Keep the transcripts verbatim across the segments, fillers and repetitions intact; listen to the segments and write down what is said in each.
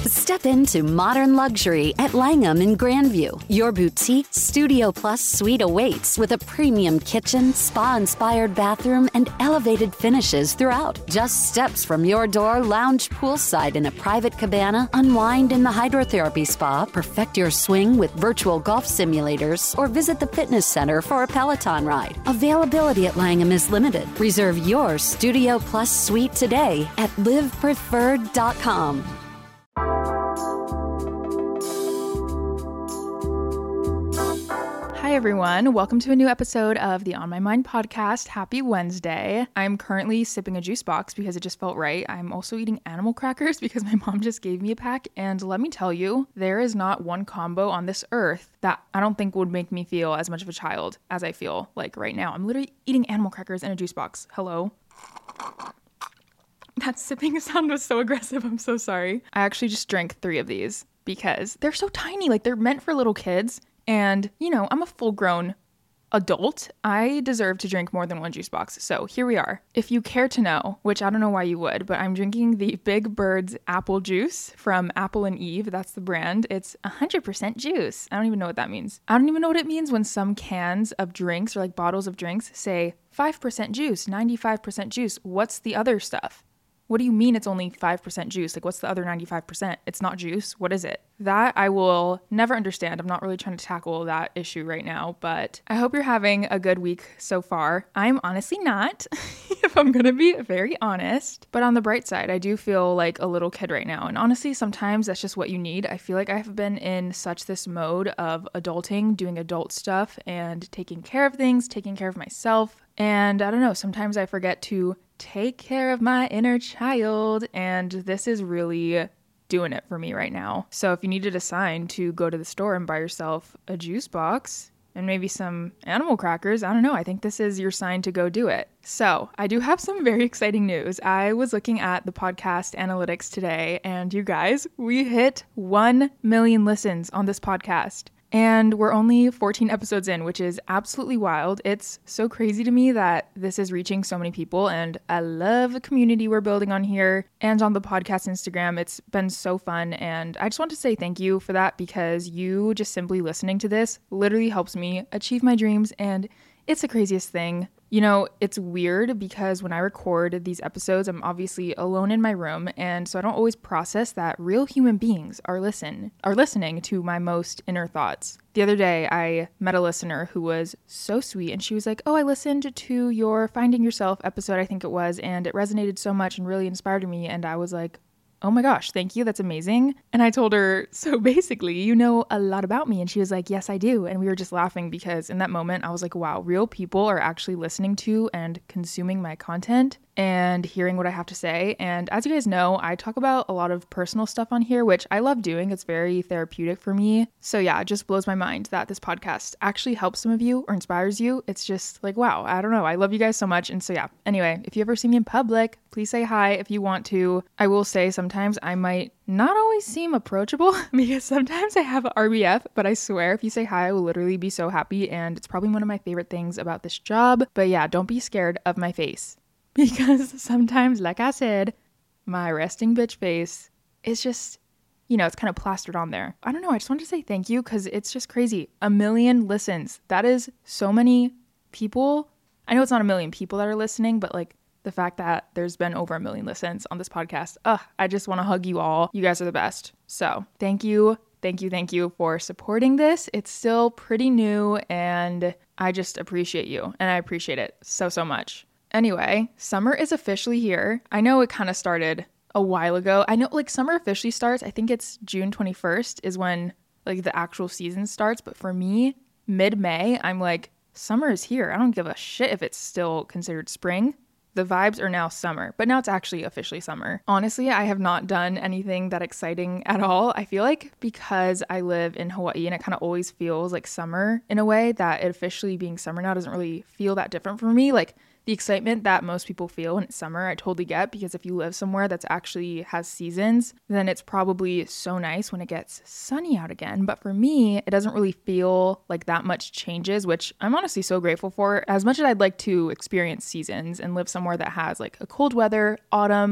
Step into modern luxury at Langham in Grandview. Your boutique Studio Plus suite awaits with a premium kitchen, spa-inspired bathroom, and elevated finishes throughout. Just steps from your door, lounge poolside in a private cabana, unwind in the hydrotherapy spa, perfect your swing with virtual golf simulators, or visit the fitness center for a Peloton ride. Availability at Langham is limited. Reserve your Studio Plus suite today at live preferred dot com. Hi, everyone. Welcome to a new episode of the On My Mind podcast. Happy Wednesday. I'm currently sipping a juice box because it just felt right. I'm also eating animal crackers because my mom just gave me a pack. And let me tell you, there is not one combo on this earth that I don't think would make me feel as much of a child as I feel like right now. I'm literally eating animal crackers in a juice box. Hello? That sipping sound was so aggressive. I'm so sorry. I actually just drank three of these because they're so tiny. Like, they're meant for little kids. And, you know, I'm a full-grown adult. I deserve to drink more than one juice box. So here we are. If you care to know, which I don't know why you would, but I'm drinking the Big Bird's apple juice from Apple and Eve. That's the brand. It's one hundred percent juice. I don't even know what that means. I don't even know what it means when some cans of drinks or like bottles of drinks say five percent juice, ninety-five percent juice. What's the other stuff? What do you mean it's only five percent juice? Like, what's the other ninety-five percent? It's not juice. What is it? That I will never understand. I'm not really trying to tackle that issue right now, but I hope you're having a good week so far. I'm honestly not, if I'm going to be very honest. But on the bright side, I do feel like a little kid right now. And honestly, sometimes that's just what you need. I feel like I have been in such this mode of adulting, doing adult stuff and taking care of things, taking care of myself. And I don't know, sometimes I forget to take care of my inner child, and this is really doing it for me right now. So if you needed a sign to go to the store and buy yourself a juice box and maybe some animal crackers, I don't know, I think this is your sign to go do it. So I do have some very exciting news. I was looking at the podcast analytics today, and you guys, we hit one million listens on this podcast. And we're only fourteen episodes in, which is absolutely wild. It's so crazy to me that this is reaching so many people, and I love the community we're building on here and on the podcast Instagram. It's been so fun, and I just want to say thank you for that, because you just simply listening to this literally helps me achieve my dreams, and it's the craziest thing. You know, it's weird because when I record these episodes, I'm obviously alone in my room, and so I don't always process that real human beings are listen are listening to my most inner thoughts. The other day, I met a listener who was so sweet, and she was like, oh, I listened to your Finding Yourself episode, I think it was, and it resonated so much and really inspired me, and I was like, oh my gosh, thank you. That's amazing. And I told her, so basically, you know a lot about me. And she was like, yes, I do. And we were just laughing because in that moment, I was like, wow, real people are actually listening to and consuming my content and hearing what I have to say. And as you guys know, I talk about a lot of personal stuff on here, which I love doing. It's very therapeutic for me. So yeah, it just blows my mind that this podcast actually helps some of you or inspires you. It's just like, wow, I don't know. I love you guys so much. And so yeah, anyway, if you ever see me in public, please say hi if you want to. I will say sometimes I might not always seem approachable because sometimes I have a R B F, but I swear if you say hi, I will literally be so happy. And it's probably one of my favorite things about this job. But yeah, don't be scared of my face. Because sometimes, like I said, my resting bitch face is just, you know, it's kind of plastered on there. I don't know. I just wanted to say thank you because it's just crazy. A million listens. That is so many people. I know it's not a million people that are listening, but like the fact that there's been over a million listens on this podcast. Ugh, I just want to hug you all. You guys are the best. So thank you. Thank you. Thank you for supporting this. It's still pretty new and I just appreciate you. And I appreciate it so, so much. Anyway, summer is officially here. I know it kind of started a while ago. I know like summer officially starts. I think it's June twenty-first is when like the actual season starts. But for me, mid-May, I'm like, summer is here. I don't give a shit if it's still considered spring. The vibes are now summer, but now it's actually officially summer. Honestly, I have not done anything that exciting at all. I feel like because I live in Hawaii and it kind of always feels like summer in a way that it officially being summer now doesn't really feel that different for me. Like the excitement that most people feel when it's summer, I totally get, because if you live somewhere that's actually has seasons, then it's probably so nice when it gets sunny out again. But for me, it doesn't really feel like that much changes, which I'm honestly so grateful for. As much as I'd like to experience seasons and live somewhere that has like a cold weather, autumn,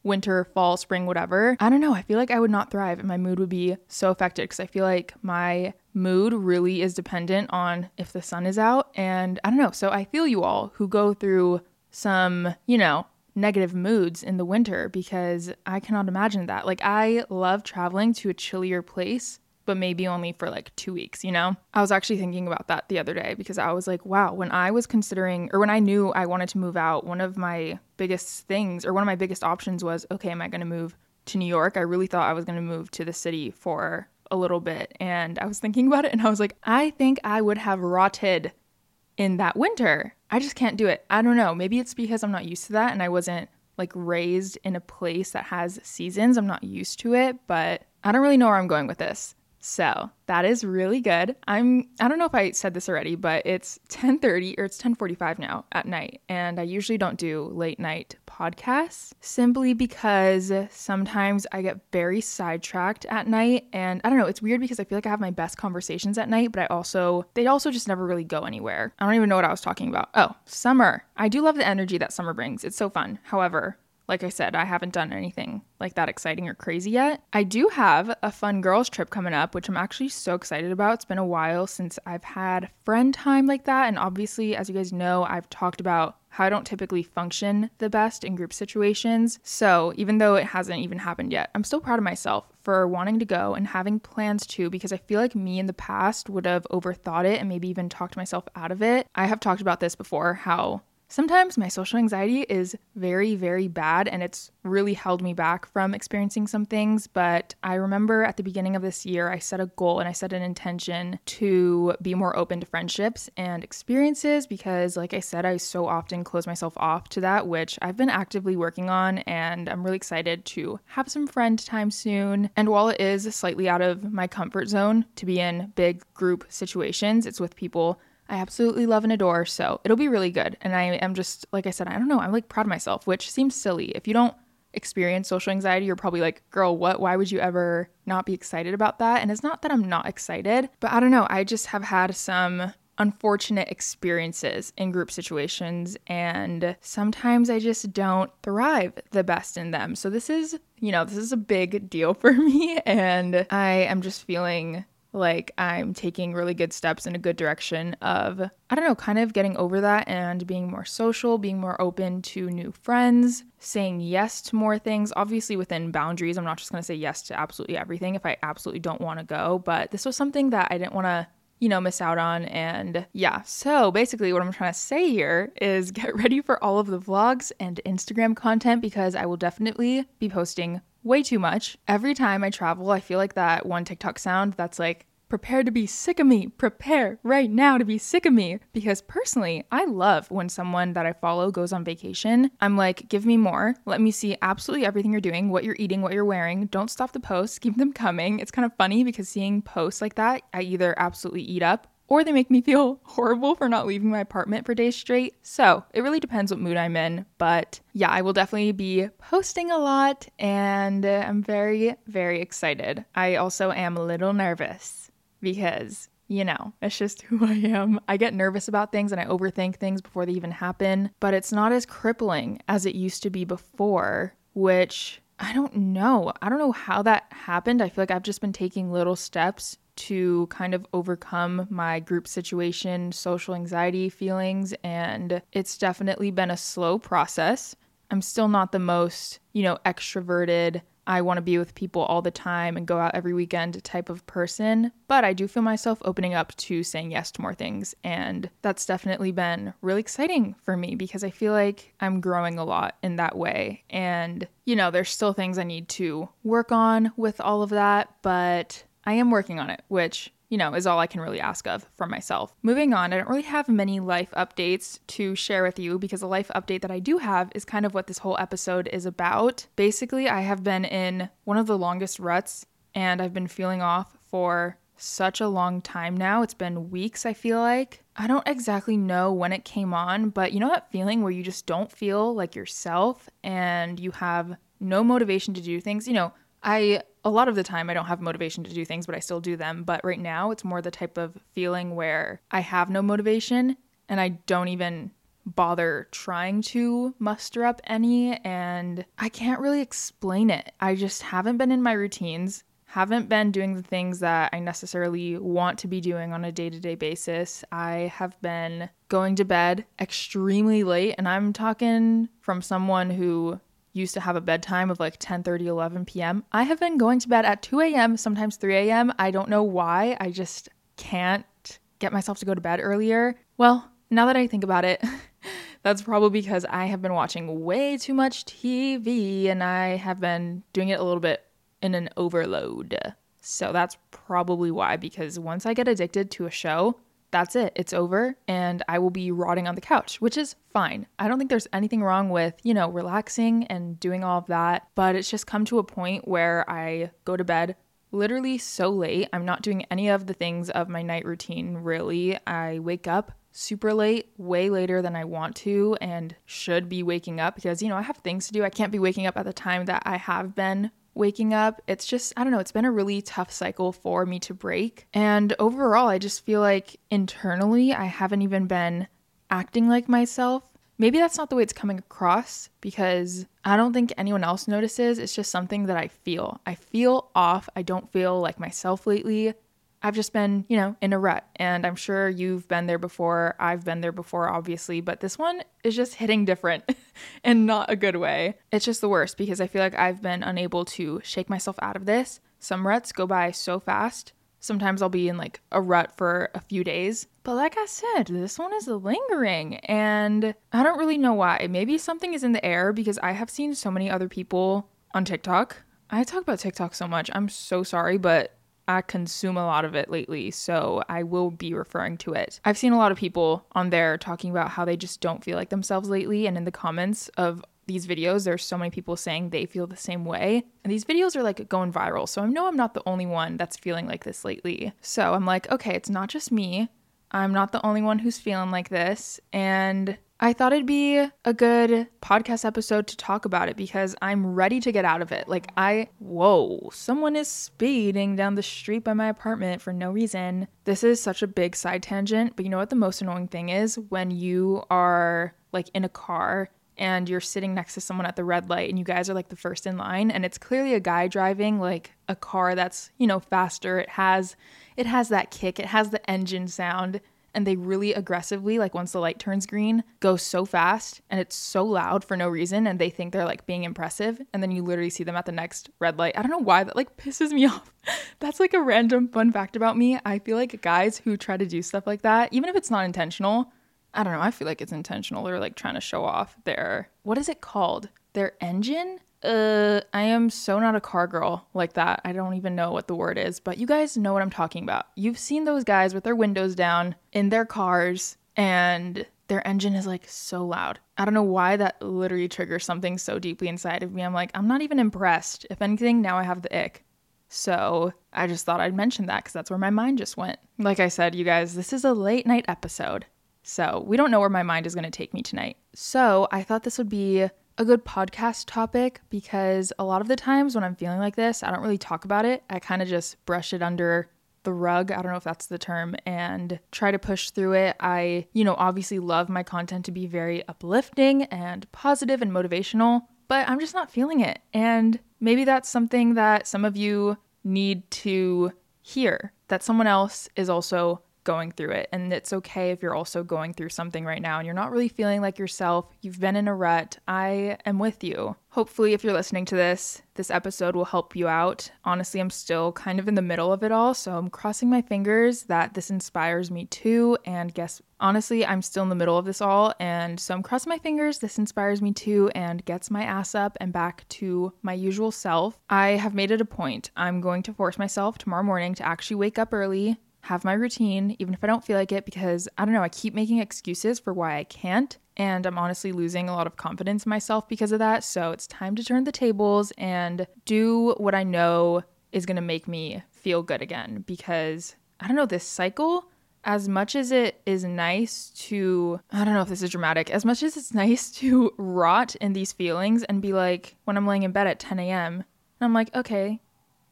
winter, fall, spring, whatever, I don't know. I feel like I would not thrive and my mood would be so affected because I feel like my mood really is dependent on if the sun is out. And I don't know. So I feel you all who go through some, you know, negative moods in the winter because I cannot imagine that. Like, I love traveling to a chillier place, but maybe only for like two weeks, you know? I was actually thinking about that the other day because I was like, wow, when I was considering, or when I knew I wanted to move out, one of my biggest things, or one of my biggest options was, okay, am I going to move to New York? I really thought I was going to move to the city for a little bit. And I was thinking about it and I was like, I think I would have rotted in that winter. I just can't do it. I don't know. Maybe it's because I'm not used to that and I wasn't like raised in a place that has seasons. I'm not used to it, but I don't really know where I'm going with this. So that is really good. I'm, I don't know if I said this already, but it's ten thirty or it's ten forty-five now at night. And I usually don't do late night podcasts simply because sometimes I get very sidetracked at night. And I don't know, it's weird because I feel like I have my best conversations at night, but I also, they also just never really go anywhere. I don't even know what I was talking about. Oh, summer. I do love the energy that summer brings. It's so fun. However, like I said, I haven't done anything like that exciting or crazy yet. I do have a fun girls trip coming up, which I'm actually so excited about. It's been a while since I've had friend time like that. And obviously, as you guys know, I've talked about how I don't typically function the best in group situations. So even though it hasn't even happened yet, I'm still proud of myself for wanting to go and having plans too, because I feel like me in the past would have overthought it and maybe even talked myself out of it. I have talked about this before, how sometimes my social anxiety is very, very bad and it's really held me back from experiencing some things. But I remember at the beginning of this year, I set a goal and I set an intention to be more open to friendships and experiences because, like I said, I so often close myself off to that, which I've been actively working on. And I'm really excited to have some friend time soon. And while it is slightly out of my comfort zone to be in big group situations, it's with people I absolutely love and adore, so it'll be really good. And I am just, like I said, I don't know, I'm like proud of myself, which seems silly. If you don't experience social anxiety, you're probably like, girl, what? Why would you ever not be excited about that? And it's not that I'm not excited, but I don't know, I just have had some unfortunate experiences in group situations, and sometimes I just don't thrive the best in them. So this is, you know, this is a big deal for me, and I am just feeling like I'm taking really good steps in a good direction of, I don't know, kind of getting over that and being more social, being more open to new friends, saying yes to more things, obviously within boundaries. I'm not just going to say yes to absolutely everything if I absolutely don't want to go, but this was something that I didn't want to, you know, miss out on. And yeah, so basically what I'm trying to say here is get ready for all of the vlogs and Instagram content because I will definitely be posting way too much. Every time I travel, I feel like that one TikTok sound that's like, prepare to be sick of me, prepare right now to be sick of me. Because personally, I love when someone that I follow goes on vacation. I'm like, give me more. Let me see absolutely everything you're doing, what you're eating, what you're wearing. Don't stop the posts, keep them coming. It's kind of funny because seeing posts like that, I either absolutely eat up or they make me feel horrible for not leaving my apartment for days straight. So it really depends what mood I'm in. But yeah, I will definitely be posting a lot and I'm very, very excited. I also am a little nervous because, you know, it's just who I am. I get nervous about things and I overthink things before they even happen, but it's not as crippling as it used to be before, which I don't know. I don't know how that happened. I feel like I've just been taking little steps to kind of overcome my group situation, social anxiety feelings, and it's definitely been a slow process. I'm still not the most, you know, extroverted, I want to be with people all the time and go out every weekend type of person, but I do feel myself opening up to saying yes to more things, and that's definitely been really exciting for me because I feel like I'm growing a lot in that way. And, you know, there's still things I need to work on with all of that, but I am working on it, which, you know, is all I can really ask of from myself. Moving on, I don't really have many life updates to share with you because the life update that I do have is kind of what this whole episode is about. Basically, I have been in one of the longest ruts and I've been feeling off for such a long time now. It's been weeks, I feel like. I don't exactly know when it came on, but you know that feeling where you just don't feel like yourself and you have no motivation to do things? You know, I, a lot of the time I don't have motivation to do things, but I still do them. But right now it's more the type of feeling where I have no motivation and I don't even bother trying to muster up any, and I can't really explain it. I just haven't been in my routines, haven't been doing the things that I necessarily want to be doing on a day-to-day basis. I have been going to bed extremely late, and I'm talking from someone who used to have a bedtime of like ten thirty, eleven p.m. I have been going to bed at two a.m., sometimes three a.m. I don't know why. I just can't get myself to go to bed earlier. Well, now that I think about it, that's probably because I have been watching way too much T V and I have been doing it a little bit in an overload. So that's probably why, because once I get addicted to a show, that's it. It's over and I will be rotting on the couch, which is fine. I don't think there's anything wrong with, you know, relaxing and doing all of that, but it's just come to a point where I go to bed literally so late. I'm not doing any of the things of my night routine, really. I wake up super late, way later than I want to and should be waking up because, you know, I have things to do. I can't be waking up at the time that I have been waking up. It's just, I don't know, it's been a really tough cycle for me to break. And overall, I just feel like internally, I haven't even been acting like myself. Maybe that's not the way it's coming across because I don't think anyone else notices. It's just something that I feel. I feel off. I don't feel like myself lately. I've just been, you know, in a rut, and I'm sure you've been there before. I've been there before, obviously, but this one is just hitting different and not a good way. It's just the worst because I feel like I've been unable to shake myself out of this. Some ruts go by so fast. Sometimes I'll be in like a rut for a few days. But like I said, this one is lingering and I don't really know why. Maybe something is in the air because I have seen so many other people on TikTok. I talk about TikTok so much. I'm so sorry, but I consume a lot of it lately, so I will be referring to it. I've seen a lot of people on there talking about how they just don't feel like themselves lately, and in the comments of these videos, there's so many people saying they feel the same way. And these videos are like going viral, so I know I'm not the only one that's feeling like this lately. So I'm like, okay, it's not just me. I'm not the only one who's feeling like this, and I thought it'd be a good podcast episode to talk about it because I'm ready to get out of it. Like I, whoa, someone is speeding down the street by my apartment for no reason. This is such a big side tangent, but you know what the most annoying thing is? When you are like in a car and you're sitting next to someone at the red light and you guys are like the first in line and it's clearly a guy driving like a car that's, you know, faster. It has, it has that kick. It has the engine sound. And they really aggressively, like once the light turns green, go so fast and it's so loud for no reason and they think they're like being impressive. And then you literally see them at the next red light. I don't know why that like pisses me off. That's like a random fun fact about me. I feel like guys who try to do stuff like that, even if it's not intentional, I don't know, I feel like it's intentional. They're like trying to show off their, what is it called? Their engine? Uh, I am so not a car girl like that. I don't even know what the word is, but you guys know what I'm talking about. You've seen those guys with their windows down in their cars and their engine is like so loud. I don't know why that literally triggers something so deeply inside of me. I'm like, I'm not even impressed. If anything, now I have the ick. So I just thought I'd mention that because that's where my mind just went. Like I said, you guys, this is a late night episode. So we don't know where my mind is going to take me tonight. So I thought this would be a good podcast topic because a lot of the times when I'm feeling like this, I don't really talk about it. I kind of just brush it under the rug. I don't know if that's the term, and try to push through it. I, you know, obviously love my content to be very uplifting and positive and motivational, but I'm just not feeling it. And maybe that's something that some of you need to hear, that someone else is also going through it. And it's okay if you're also going through something right now and you're not really feeling like yourself. You've been in a rut. I am with you. Hopefully, if you're listening to this, this episode will help you out. Honestly, I'm still kind of in the middle of it all, so I'm crossing my fingers that this inspires me too. And guess, honestly, I'm still in the middle of this all, and so I'm crossing my fingers this inspires me too and gets my ass up and back to my usual self. I have made it a point. I'm going to force myself tomorrow morning to actually wake up early, have my routine, even if I don't feel like it, because I don't know, I keep making excuses for why I can't. And I'm honestly losing a lot of confidence in myself because of that. So it's time to turn the tables and do what I know is going to make me feel good again. Because I don't know, this cycle, as much as it is nice to, I don't know if this is dramatic, as much as it's nice to rot in these feelings and be like, when I'm laying in bed at ten a.m. and I'm like, okay,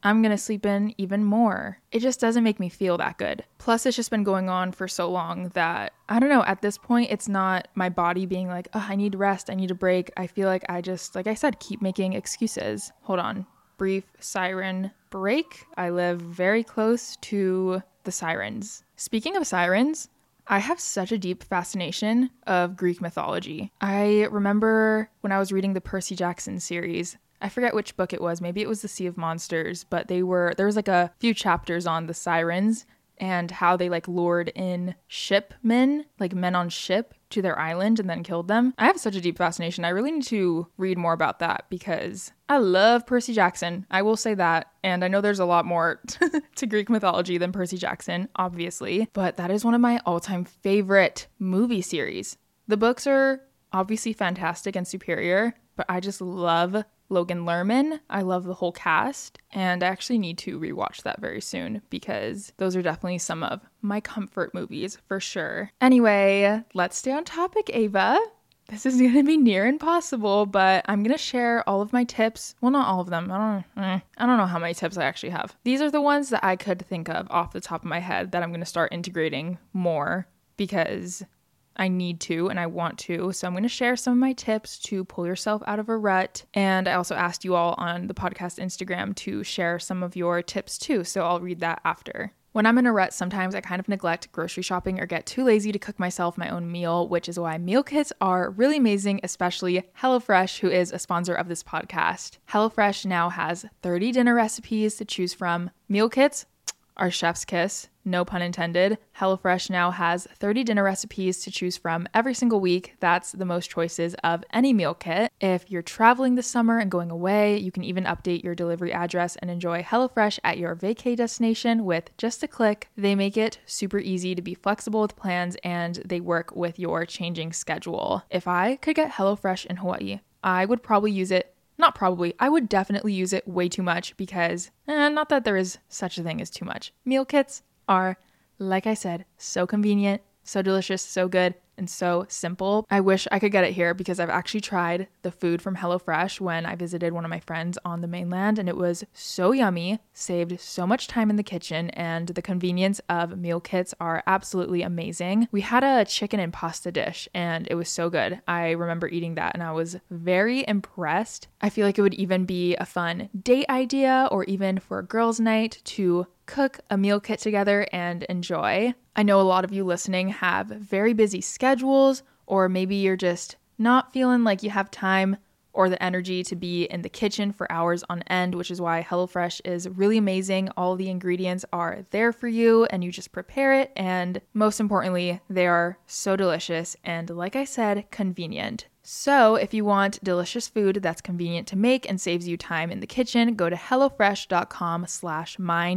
I'm going to sleep in even more. It just doesn't make me feel that good. Plus, it's just been going on for so long that, I don't know, at this point, it's not my body being like, oh, I need rest, I need a break. I feel like I just, like I said, keep making excuses. Hold on. Brief siren break. I live very close to the sirens. Speaking of sirens, I have such a deep fascination of Greek mythology. I remember when I was reading the Percy Jackson series, I forget which book it was. Maybe it was The Sea of Monsters, but they were, there was like a few chapters on the sirens and how they like lured in shipmen, like men on ship, to their island and then killed them. I have such a deep fascination. I really need to read more about that because I love Percy Jackson. I will say that. And I know there's a lot more to Greek mythology than Percy Jackson, obviously, but that is one of my all-time favorite movie series. The books are obviously fantastic and superior, but I just love Logan Lerman. I love the whole cast, and I actually need to rewatch that very soon because those are definitely some of my comfort movies for sure. Anyway, let's stay on topic, Ava. This is going to be near impossible, but I'm going to share all of my tips. Well, not all of them. I don't, eh, I don't know how many tips I actually have. These are the ones that I could think of off the top of my head that I'm going to start integrating more because I need to and I want to. So I'm going to share some of my tips to pull yourself out of a rut. And I also asked you all on the podcast Instagram to share some of your tips too. So I'll read that after. When I'm in a rut, sometimes I kind of neglect grocery shopping or get too lazy to cook myself my own meal, which is why meal kits are really amazing, especially HelloFresh, who is a sponsor of this podcast. HelloFresh now has thirty dinner recipes to choose from. Meal kits are chef's kiss. No pun intended. HelloFresh now has thirty dinner recipes to choose from every single week. That's the most choices of any meal kit. If you're traveling this summer and going away, you can even update your delivery address and enjoy HelloFresh at your vacay destination with just a click. They make it super easy to be flexible with plans, and they work with your changing schedule. If I could get HelloFresh in Hawaii, I would probably use it. Not probably, I would definitely use it way too much because, eh, not that there is such a thing as too much. Meal kits are, like I said, so convenient, so delicious, so good, and so simple. I wish I could get it here because I've actually tried the food from HelloFresh when I visited one of my friends on the mainland, and it was so yummy, saved so much time in the kitchen, and the convenience of meal kits are absolutely amazing. We had a chicken and pasta dish, and it was so good. I remember eating that, and I was very impressed. I feel like it would even be a fun date idea or even for a girls' night to cook a meal kit together and enjoy. I know a lot of you listening have very busy schedules, or maybe you're just not feeling like you have time or the energy to be in the kitchen for hours on end, which is why HelloFresh is really amazing. All the ingredients are there for you and you just prepare it. And most importantly, they are so delicious and, like I said, convenient. So if you want delicious food that's convenient to make and saves you time in the kitchen, go to HelloFresh.com slash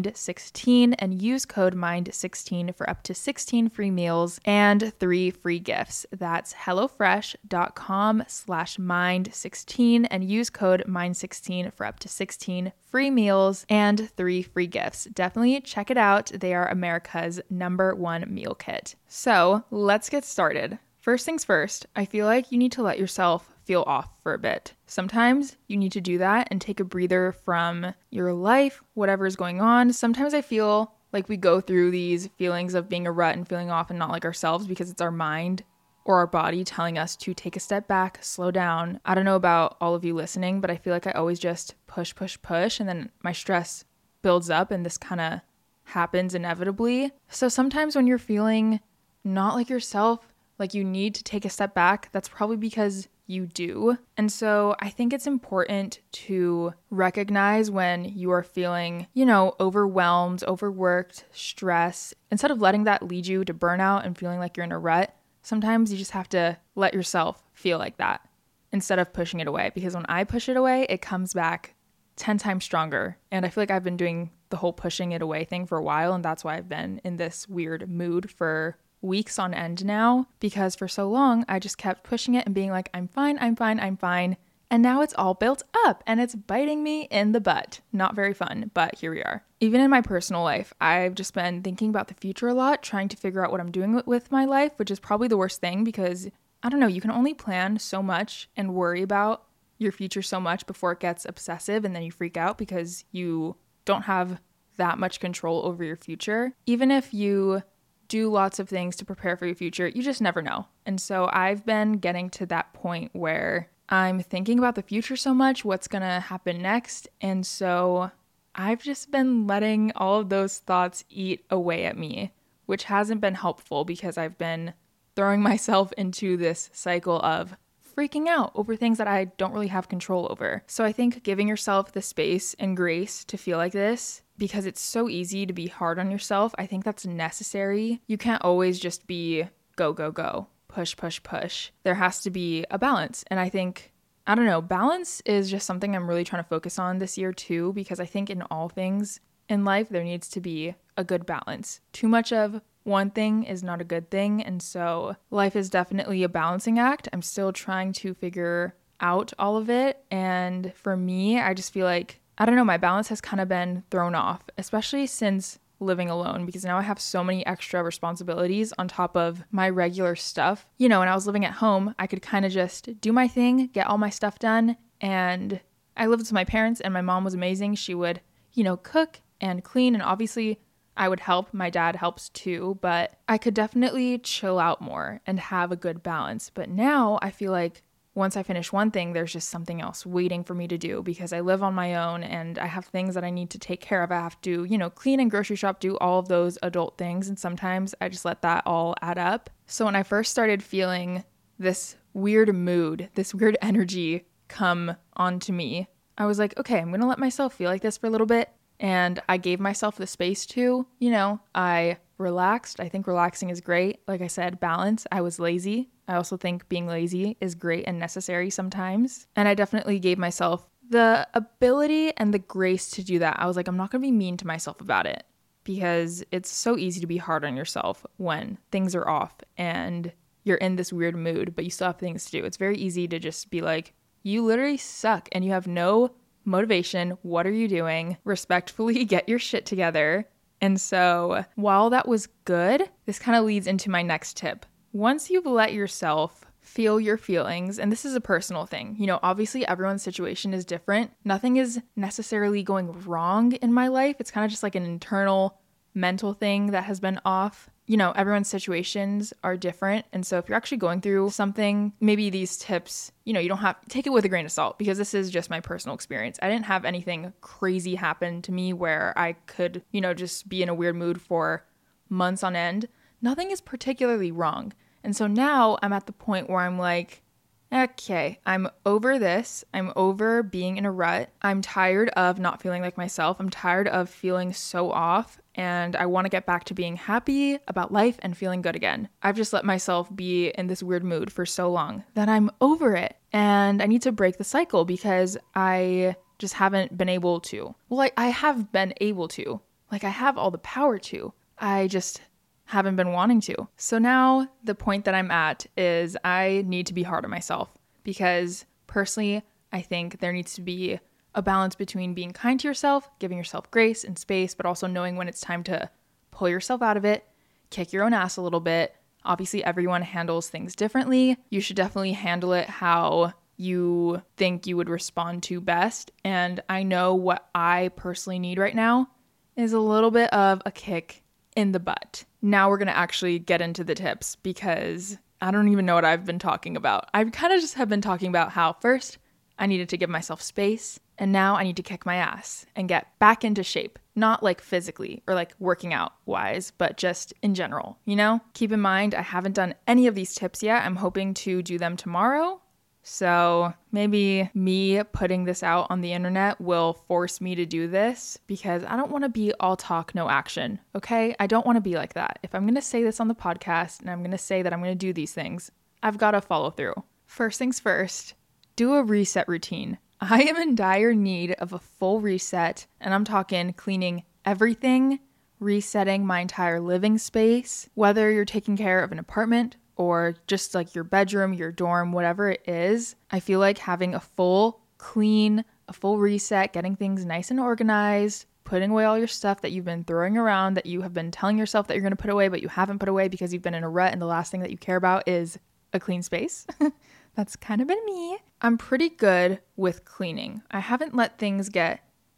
Mind16 and use code Mind sixteen for up to sixteen free meals and three free gifts. That's HelloFresh.com slash Mind16 and use code Mind sixteen for up to sixteen free meals and three free gifts. Definitely check it out. They are America's number one meal kit. So let's get started. First things first, I feel like you need to let yourself feel off for a bit. Sometimes you need to do that and take a breather from your life, whatever is going on. Sometimes I feel like we go through these feelings of being a rut and feeling off and not like ourselves because it's our mind or our body telling us to take a step back, slow down. I don't know about all of you listening, but I feel like I always just push, push, push, and then my stress builds up and this kind of happens inevitably. So sometimes when you're feeling not like yourself, like you need to take a step back, that's probably because you do. And so I think it's important to recognize when you are feeling, you know, overwhelmed, overworked, stress. Instead of letting that lead you to burnout and feeling like you're in a rut, sometimes you just have to let yourself feel like that instead of pushing it away. Because when I push it away, it comes back ten times stronger. And I feel like I've been doing the whole pushing it away thing for a while. And that's why I've been in this weird mood for weeks on end now, because for so long I just kept pushing it and being like, I'm fine, I'm fine, I'm fine. And now it's all built up and it's biting me in the butt. Not very fun, but here we are. Even in my personal life, I've just been thinking about the future a lot, trying to figure out what I'm doing with my life, which is probably the worst thing because, I don't know, you can only plan so much and worry about your future so much before it gets obsessive and then you freak out because you don't have that much control over your future. Even if you do lots of things to prepare for your future, you just never know. And so I've been getting to that point where I'm thinking about the future so much, what's going to happen next. And so I've just been letting all of those thoughts eat away at me, which hasn't been helpful because I've been throwing myself into this cycle of freaking out over things that I don't really have control over. So I think giving yourself the space and grace to feel like this, because it's so easy to be hard on yourself, I think that's necessary. You can't always just be go, go, go, push, push, push. There has to be a balance. And I think, I don't know, balance is just something I'm really trying to focus on this year too, because I think in all things in life, there needs to be a good balance. Too much of one thing is not a good thing. And so life is definitely a balancing act. I'm still trying to figure out all of it. And for me, I just feel like, I don't know, my balance has kind of been thrown off, especially since living alone, because now I have so many extra responsibilities on top of my regular stuff. You know, when I was living at home, I could kind of just do my thing, get all my stuff done. And I lived with my parents and my mom was amazing. She would, you know, cook and clean, and obviously I would help. My dad helps too, but I could definitely chill out more and have a good balance. But now I feel like once I finish one thing, there's just something else waiting for me to do because I live on my own and I have things that I need to take care of. I have to, you know, clean and grocery shop, do all of those adult things. And sometimes I just let that all add up. So when I first started feeling this weird mood, this weird energy come onto me, I was like, okay, I'm going to let myself feel like this for a little bit. And I gave myself the space to, you know, I relaxed. I think relaxing is great. Like I said, balance. I was lazy. I also think being lazy is great and necessary sometimes. And I definitely gave myself the ability and the grace to do that. I was like, I'm not going to be mean to myself about it because it's so easy to be hard on yourself when things are off and you're in this weird mood, but you still have things to do. It's very easy to just be like, you literally suck and you have no motivation. What are you doing? Respectfully, get your shit together. And so while that was good, this kind of leads into my next tip. Once you've let yourself feel your feelings, and this is a personal thing, you know, obviously everyone's situation is different. Nothing is necessarily going wrong in my life. It's kind of just like an internal mental thing that has been off. You know, everyone's situations are different. And so if you're actually going through something, maybe these tips, you know, you don't have to take it with a grain of salt because this is just my personal experience. I didn't have anything crazy happen to me where I could, you know, just be in a weird mood for months on end. Nothing is particularly wrong. And so now I'm at the point where I'm like, okay, I'm over this. I'm over being in a rut. I'm tired of not feeling like myself. I'm tired of feeling so off. And I want to get back to being happy about life and feeling good again. I've just let myself be in this weird mood for so long that I'm over it. And I need to break the cycle because I just haven't been able to. Well, I, I have been able to. Like, I have all the power to. I just haven't been wanting to. So now the point that I'm at is I need to be hard on myself because personally, I think there needs to be a balance between being kind to yourself, giving yourself grace and space, but also knowing when it's time to pull yourself out of it, kick your own ass a little bit. Obviously, everyone handles things differently. You should definitely handle it how you think you would respond to best. And I know what I personally need right now is a little bit of a kick in the butt. Now we're going to actually get into the tips because I don't even know what I've been talking about. I kind of just have been talking about how first I needed to give myself space. And now I need to kick my ass and get back into shape. Not like physically or like working out wise, but just in general, you know? Keep in mind, I haven't done any of these tips yet. I'm hoping to do them tomorrow. So maybe me putting this out on the internet will force me to do this because I don't want to be all talk, no action. Okay? I don't want to be like that. If I'm going to say this on the podcast and I'm going to say that I'm going to do these things, I've got to follow through. First things first, do a reset routine. I am in dire need of a full reset, and I'm talking cleaning everything, resetting my entire living space, whether you're taking care of an apartment or just like your bedroom, your dorm, whatever it is. I feel like having a full clean, a full reset, getting things nice and organized, putting away all your stuff that you've been throwing around that you have been telling yourself that you're going to put away, but you haven't put away because you've been in a rut and the last thing that you care about is a clean space. That's kind of been me. I'm pretty good with cleaning. I haven't let things get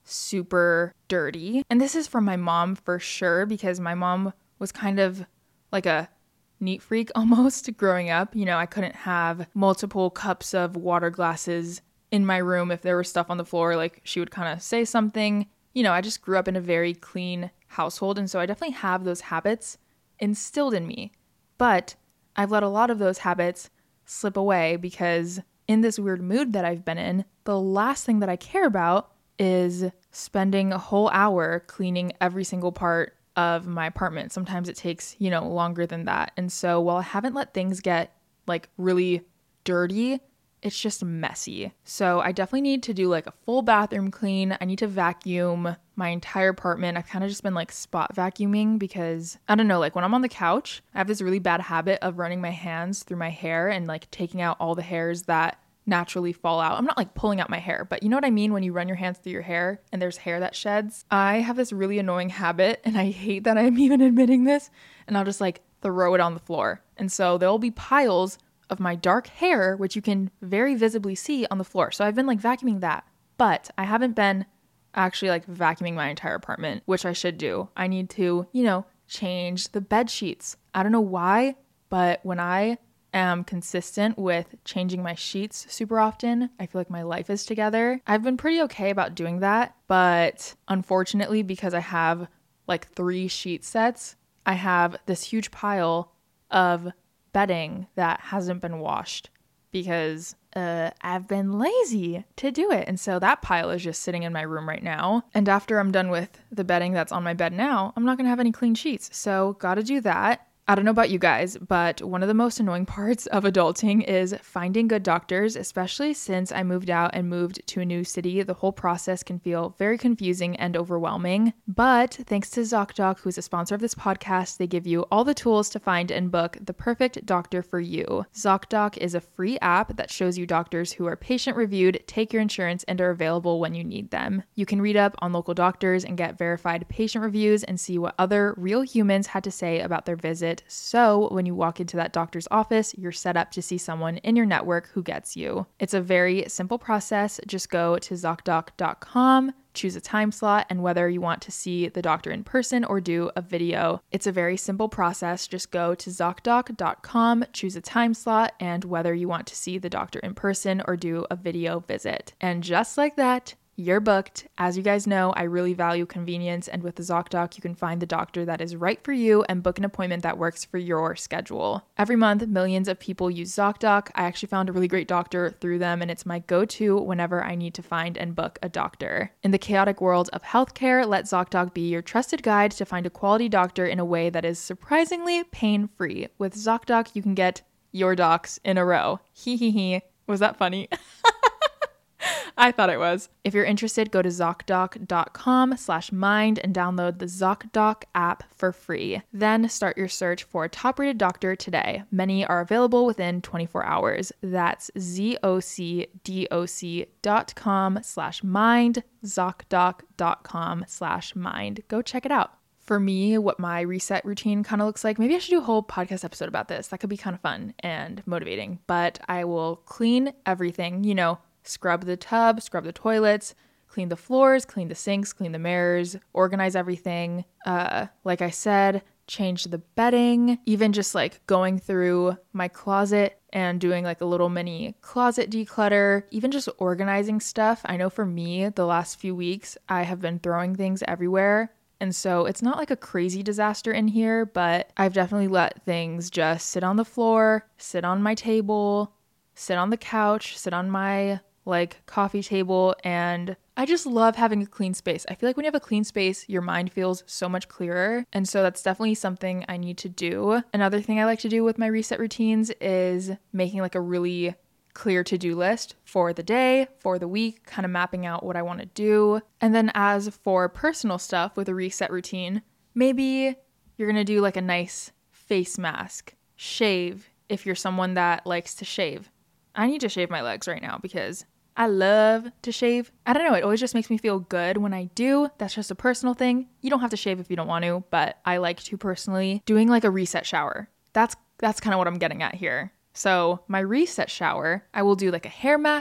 super dirty. And this is from my mom for sure, because my mom was kind of like a neat freak almost growing up. You know, I couldn't have multiple cups of water glasses in my room if there was stuff on the floor. Like, she would kind of say something. You know, I just grew up in a very clean household, and so I definitely have those habits instilled in me. But I've let a lot of those habits slip away because in this weird mood that I've been in, the last thing that I care about is spending a whole hour cleaning every single part of my apartment. Sometimes it takes, you know, longer than that. And so while I haven't let things get like really dirty, it's just messy. So I definitely need to do like a full bathroom clean. I need to vacuum my entire apartment. I've kind of just been like spot vacuuming because I don't know, like when I'm on the couch, I have this really bad habit of running my hands through my hair and like taking out all the hairs that naturally fall out. I'm not like pulling out my hair, but you know what I mean when you run your hands through your hair and there's hair that sheds? I have this really annoying habit, and I hate that I'm even admitting this, and I'll just like throw it on the floor. And so there'll be piles of my dark hair, which you can very visibly see on the floor. So I've been like vacuuming that, but I haven't been actually like vacuuming my entire apartment, which I should do. I need to, you know, change the bed sheets. I don't know why, but when I am consistent with changing my sheets super often, I feel like my life is together. I've been pretty okay about doing that, but unfortunately, because I have like three sheet sets, I have this huge pile of bedding that hasn't been washed because uh, I've been lazy to do it. And so that pile is just sitting in my room right now. And after I'm done with the bedding that's on my bed now, I'm not going to have any clean sheets. So gotta do that. I don't know about you guys, but one of the most annoying parts of adulting is finding good doctors, especially since I moved out and moved to a new city. The whole process can feel very confusing and overwhelming. But thanks to ZocDoc, who's a sponsor of this podcast, they give you all the tools to find and book the perfect doctor for you. ZocDoc is a free app that shows you doctors who are patient-reviewed, take your insurance, and are available when you need them. You can read up on local doctors and get verified patient reviews and see what other real humans had to say about their visit. So when you walk into that doctor's office, you're set up to see someone in your network who gets you. It's a very simple process. Just go to ZocDoc dot com, choose a time slot, and whether you want to see the doctor in person or do a video. It's a very simple process. Just go to ZocDoc dot com, choose a time slot, and whether you want to see the doctor in person or do a video visit. And just like that, you're booked. As you guys know, I really value convenience, and with the ZocDoc, you can find the doctor that is right for you and book an appointment that works for your schedule. Every month, millions of people use ZocDoc. I actually found a really great doctor through them, and it's my go-to whenever I need to find and book a doctor. In the chaotic world of healthcare, let ZocDoc be your trusted guide to find a quality doctor in a way that is surprisingly pain-free. With ZocDoc, you can get your docs in a row. Hee hee hee. Was that funny? I thought it was. If you're interested, go to ZocDoc dot com slash mind and download the ZocDoc app for free. Then start your search for a top-rated doctor today. Many are available within twenty-four hours. That's ZocDoc dot com slash mind, ZocDoc dot com slash mind. Go check it out. For me, what my reset routine kind of looks like, maybe I should do a whole podcast episode about this. That could be kind of fun and motivating. But I will clean everything, you know, scrub the tub, scrub the toilets, clean the floors, clean the sinks, clean the mirrors, organize everything. Uh, like I said, change the bedding, even just like going through my closet and doing like a little mini closet declutter, even just organizing stuff. I know for me, the last few weeks, I have been throwing things everywhere. And so it's not like a crazy disaster in here, but I've definitely let things just sit on the floor, sit on my table, sit on the couch, sit on my like coffee table, and I just love having a clean space. I feel like when you have a clean space, your mind feels so much clearer, and so that's definitely something I need to do. Another thing I like to do with my reset routines is making like a really clear to-do list for the day, for the week, kind of mapping out what I want to do. And then as for personal stuff with a reset routine, maybe you're gonna do like a nice face mask, shave if you're someone that likes to shave. I need to shave my legs right now because I love to shave. I don't know, it always just makes me feel good when I do. That's just a personal thing. You don't have to shave if you don't want to, but I like to personally. Doing like a reset shower. That's that's kind of what I'm getting at here. So my reset shower, I will do like a hair mask,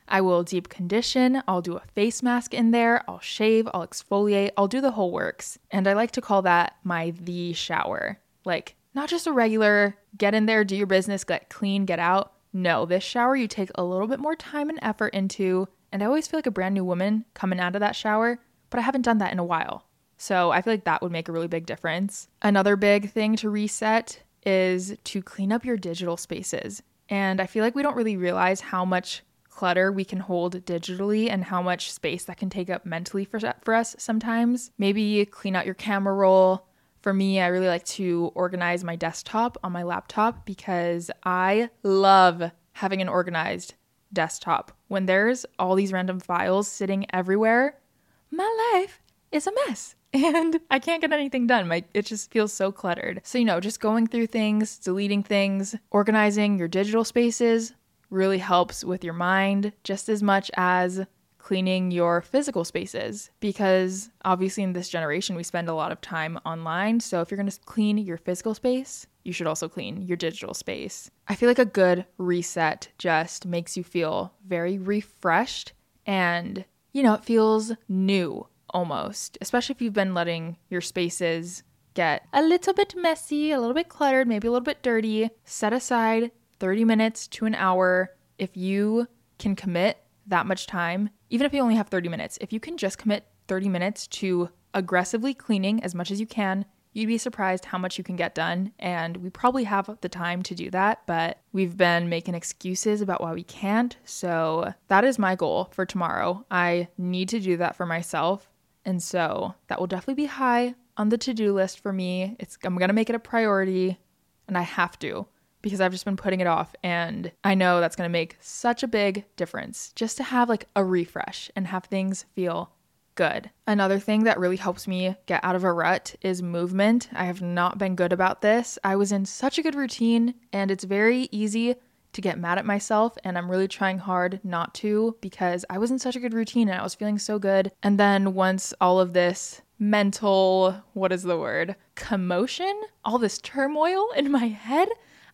I will deep condition, I'll do a face mask in there, I'll shave, I'll exfoliate, I'll do the whole works. And I like to call that my the shower. Like, not just a regular get in there, do your business, get clean, get out. No, this shower you take a little bit more time and effort into. And I always feel like a brand new woman coming out of that shower, but I haven't done that in a while. So I feel like that would make a really big difference. Another big thing to reset is to clean up your digital spaces. And I feel like we don't really realize how much clutter we can hold digitally and how much space that can take up mentally for, for us sometimes. Maybe clean out your camera roll. For me, I really like to organize my desktop on my laptop because I love having an organized desktop. When there's all these random files sitting everywhere, my life is a mess and I can't get anything done. My, it just feels so cluttered. So, you know, just going through things, deleting things, organizing your digital spaces really helps with your mind just as much as cleaning your physical spaces, because obviously in this generation we spend a lot of time online. So if you're going to clean your physical space, you should also clean your digital space. I feel like a good reset just makes you feel very refreshed and, you know, it feels new almost, especially if you've been letting your spaces get a little bit messy, a little bit cluttered, maybe a little bit dirty. Set aside thirty minutes to an hour. If you can commit that much time, even if you only have thirty minutes, if you can just commit thirty minutes to aggressively cleaning as much as you can, you'd be surprised how much you can get done. And we probably have the time to do that, but we've been making excuses about why we can't. So that is my goal for tomorrow. I need to do that for myself. And so that will definitely be high on the to-do list for me. It's I'm going to make it a priority, and I have to, because I've just been putting it off. And I know that's going to make such a big difference just to have like a refresh and have things feel good. Another thing that really helps me get out of a rut is movement. I have not been good about this. I was in such a good routine, and it's very easy to get mad at myself, and I'm really trying hard not to, because I was in such a good routine and I was feeling so good. And then once all of this mental, what is the word? commotion, all this turmoil in my head,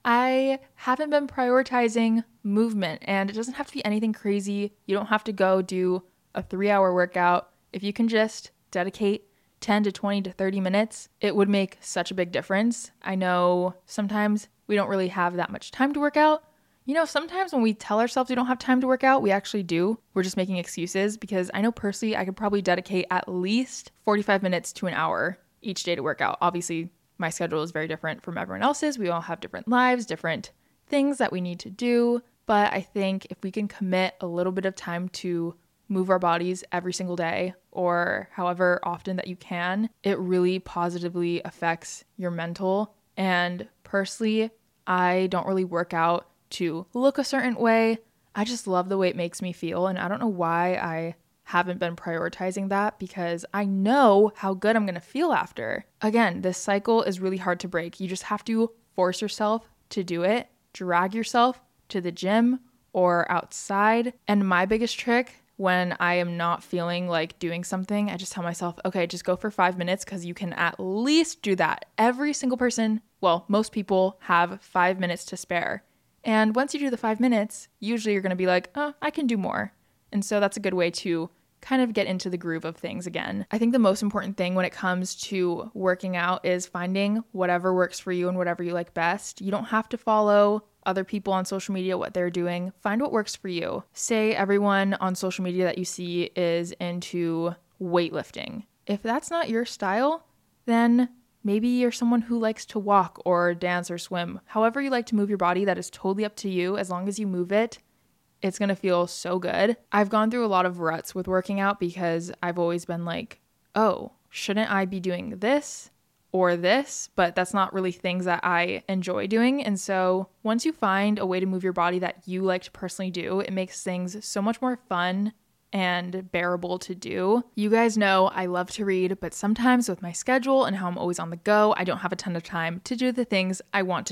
I haven't been prioritizing movement. And it doesn't have to be anything crazy. You don't have to go do a three hour workout. If you can just dedicate ten to twenty to thirty minutes, it would make such a big difference. I know sometimes we don't really have that much time to work out. You know, sometimes when we tell ourselves we don't have time to work out, we actually do. We're just making excuses, because I know personally I could probably dedicate at least forty-five minutes to an hour each day to work out. Obviously, my schedule is very different from everyone else's. We all have different lives, different things that we need to do. But I think if we can commit a little bit of time to move our bodies every single day, or however often that you can, it really positively affects your mental. And personally, I don't really work out to look a certain way. I just love the way it makes me feel. And I don't know why I haven't been prioritizing that, because I know how good I'm going to feel after. Again, this cycle is really hard to break. You just have to force yourself to do it, drag yourself to the gym or outside. And my biggest trick when I am not feeling like doing something, I just tell myself, okay, just go for five minutes because you can at least do that. Every single person, well, most people have five minutes to spare. And once you do the five minutes, usually you're going to be like, oh, I can do more. And so that's a good way to kind of get into the groove of things again. I think the most important thing when it comes to working out is finding whatever works for you and whatever you like best. You don't have to follow other people on social media, what they're doing. Find what works for you. Say everyone on social media that you see is into weightlifting. If that's not your style, then maybe you're someone who likes to walk or dance or swim. However you like to move your body, that is totally up to you. As long as you move it, it's going to feel so good. I've gone through a lot of ruts with working out because I've always been like, oh, shouldn't I be doing this or this? But that's not really things that I enjoy doing. And so once you find a way to move your body that you like to personally do, it makes things so much more fun and bearable to do. You guys know I love to read, but sometimes with my schedule and how I'm always on the go, I don't have a ton of time to do the things I want to do.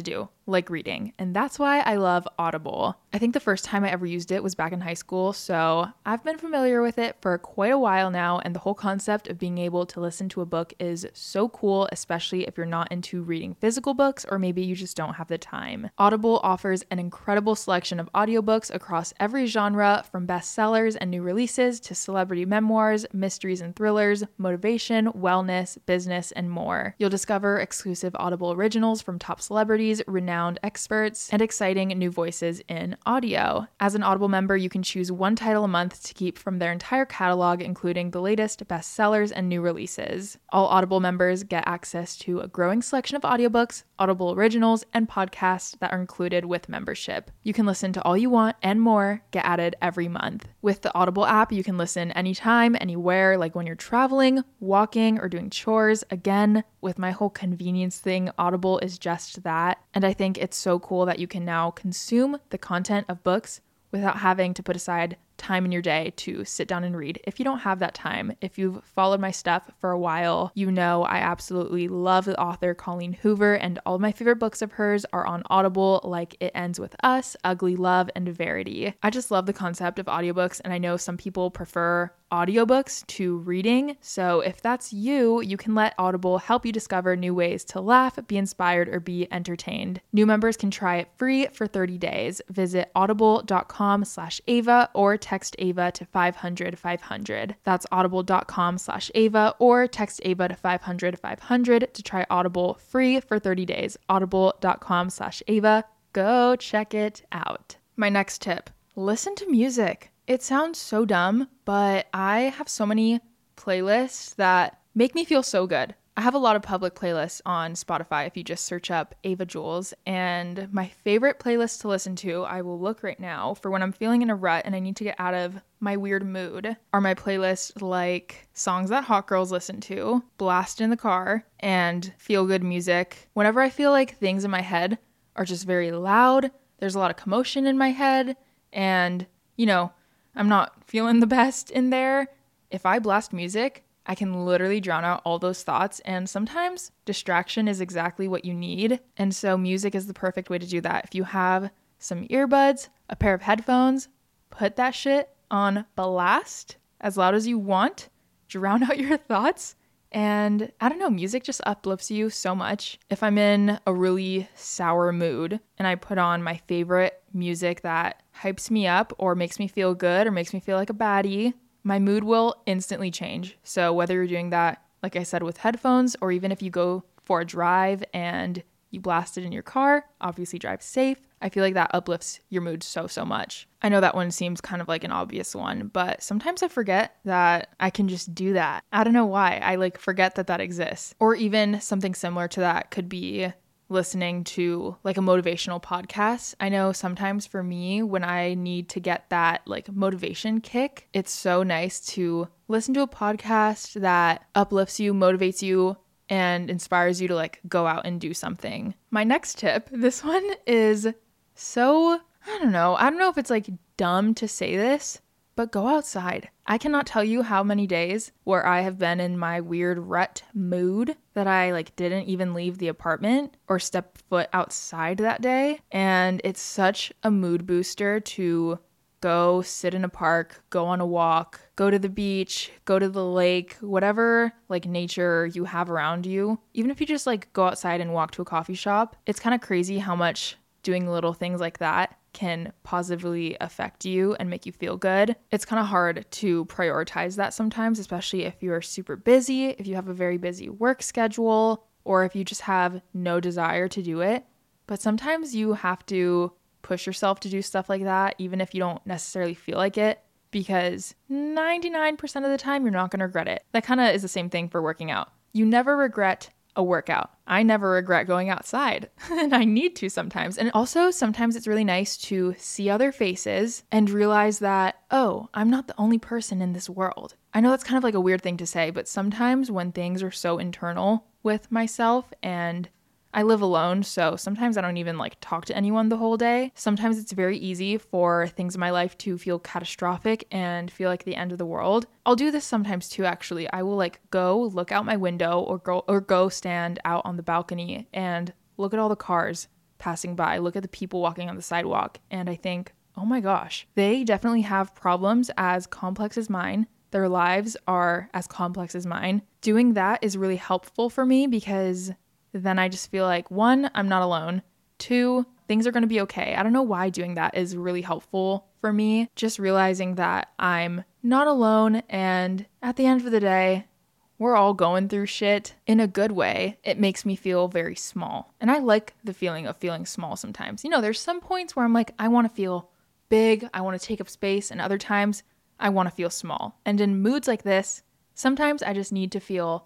like reading, and that's why I love Audible. I think the first time I ever used it was back in high school, so I've been familiar with it for quite a while now, and the whole concept of being able to listen to a book is so cool, especially if you're not into reading physical books or maybe you just don't have the time. Audible offers an incredible selection of audiobooks across every genre, from bestsellers and new releases to celebrity memoirs, mysteries and thrillers, motivation, wellness, business, and more. You'll discover exclusive Audible originals from top celebrities, renowned experts, and exciting new voices in audio. As an Audible member, you can choose one title a month to keep from their entire catalog, including the latest bestsellers and new releases. All Audible members get access to a growing selection of audiobooks, Audible originals, and podcasts that are included with membership. You can listen to all you want and more, get added every month. With the Audible app, you can listen anytime, anywhere, like when you're traveling, walking, or doing chores. Again, with my whole convenience thing, Audible is just that. And I think it's so cool that you can now consume the content of books without having to put aside time in your day to sit down and read. If you don't have that time, if you've followed my stuff for a while, you know I absolutely love the author Colleen Hoover, and all of my favorite books of hers are on Audible, like It Ends With Us, Ugly Love, and Verity. I just love the concept of audiobooks, and I know some people prefer audiobooks to reading, so if that's you, you can let Audible help you discover new ways to laugh, be inspired, or be entertained. New members can try it free for thirty days. Visit audible.com slash Ava or text Ava to five hundred five hundred. That's audible.com slash Ava or text Ava to five hundred five hundred to try Audible free for thirty days. Audible.com slash Ava. Go check it out. My next tip, listen to music. It sounds so dumb, but I have so many playlists that make me feel so good. I have a lot of public playlists on Spotify if you just search up Ava Jules, and my favorite playlist to listen to, I will look right now, for when I'm feeling in a rut and I need to get out of my weird mood, are my playlists like songs that hot girls listen to, blast in the car, and feel good music. Whenever I feel like things in my head are just very loud, there's a lot of commotion in my head, and, you know, I'm not feeling the best in there, if I blast music, I can literally drown out all those thoughts, and sometimes distraction is exactly what you need, and so music is the perfect way to do that. If you have some earbuds, a pair of headphones, put that shit on blast as loud as you want, drown out your thoughts, and I don't know, music just uplifts you so much. If I'm in a really sour mood and I put on my favorite music that hypes me up or makes me feel good or makes me feel like a baddie, my mood will instantly change. So whether you're doing that, like I said, with headphones, or even if you go for a drive and you blast it in your car, obviously drive safe. I feel like that uplifts your mood so, so much. I know that one seems kind of like an obvious one, but sometimes I forget that I can just do that. I don't know why. I like forget that that exists. Or even something similar to that could be listening to like a motivational podcast. I know sometimes for me, when I need to get that like motivation kick, it's so nice to listen to a podcast that uplifts you, motivates you, and inspires you to like go out and do something. My next tip, this one is so, I don't know, I don't know if it's like dumb to say this, but go outside. I cannot tell you how many days where I have been in my weird rut mood that I like didn't even leave the apartment or step foot outside that day. And it's such a mood booster to go sit in a park, go on a walk, go to the beach, go to the lake, whatever like nature you have around you. Even if you just like go outside and walk to a coffee shop, it's kind of crazy how much doing little things like that can positively affect you and make you feel good. It's kind of hard to prioritize that sometimes, especially if you're super busy, if you have a very busy work schedule, or if you just have no desire to do it. But sometimes you have to push yourself to do stuff like that, even if you don't necessarily feel like it, because ninety-nine percent of the time you're not going to regret it. That kind of is the same thing for working out. You never regret a workout. I never regret going outside, and I need to sometimes. And also sometimes it's really nice to see other faces and realize that, oh, I'm not the only person in this world. I know that's kind of like a weird thing to say, but sometimes when things are so internal with myself, and I live alone, so sometimes I don't even like talk to anyone the whole day. Sometimes it's very easy for things in my life to feel catastrophic and feel like the end of the world. I'll do this sometimes too, actually. I will like go look out my window or go or go stand out on the balcony and look at all the cars passing by, look at the people walking on the sidewalk, and I think, oh my gosh, they definitely have problems as complex as mine. Their lives are as complex as mine. Doing that is really helpful for me because then I just feel like, one, I'm not alone. Two, things are going to be okay. I don't know why doing that is really helpful for me. Just realizing that I'm not alone, and at the end of the day, we're all going through shit in a good way. It makes me feel very small. And I like the feeling of feeling small sometimes. You know, there's some points where I'm like, I want to feel big, I want to take up space, and other times I want to feel small. And in moods like this, sometimes I just need to feel